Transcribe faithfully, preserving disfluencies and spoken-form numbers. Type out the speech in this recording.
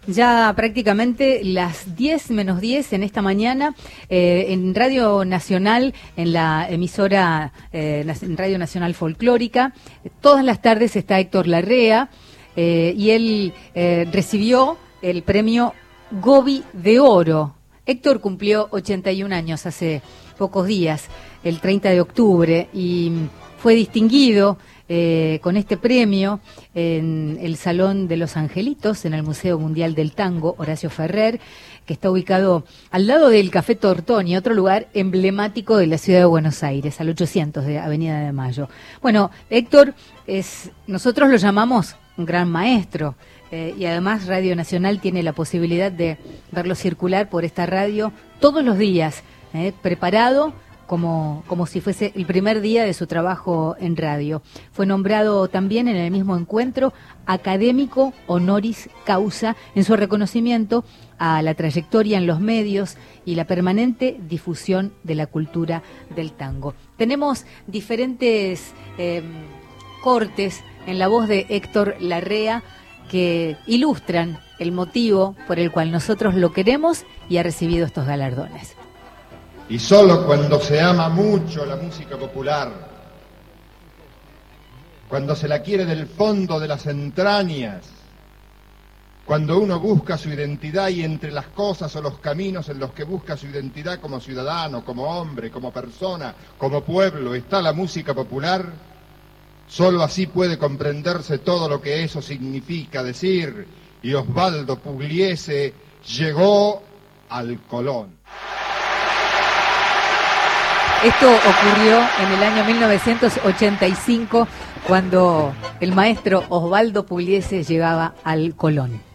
Ya prácticamente las diez menos diez en esta mañana, eh, en Radio Nacional, en la emisora eh, en Radio Nacional Folclórica, todas las tardes está Héctor Larrea, eh, y él eh, recibió el premio Gobi de Oro. Héctor cumplió ochenta y un años hace pocos días, el treinta de octubre, y fue distinguido Eh, con este premio en el Salón de los Angelitos, en el Museo Mundial del Tango Horacio Ferrer, que está ubicado al lado del Café Tortoni, otro lugar emblemático de la ciudad de Buenos Aires, al ochocientos de Avenida de Mayo. Bueno, Héctor, es, nosotros lo llamamos un gran maestro, eh, y además Radio Nacional tiene la posibilidad de verlo circular por esta radio todos los días, eh, preparado Como, como si fuese el primer día de su trabajo en radio. Fue nombrado también en el mismo encuentro académico honoris causa en su reconocimiento a la trayectoria en los medios y la permanente difusión de la cultura del tango. Tenemos diferentes eh, cortes en la voz de Héctor Larrea que ilustran el motivo por el cual nosotros lo queremos y ha recibido estos galardones. Y solo cuando se ama mucho la música popular, cuando se la quiere del fondo de las entrañas, cuando uno busca su identidad y entre las cosas o los caminos en los que busca su identidad como ciudadano, como hombre, como persona, como pueblo, está la música popular, solo así puede comprenderse todo lo que eso significa decir, y Osvaldo Pugliese llegó al Colón. Esto ocurrió en el año mil novecientos ochenta y cinco, cuando el maestro Osvaldo Pugliese llegaba al Colón.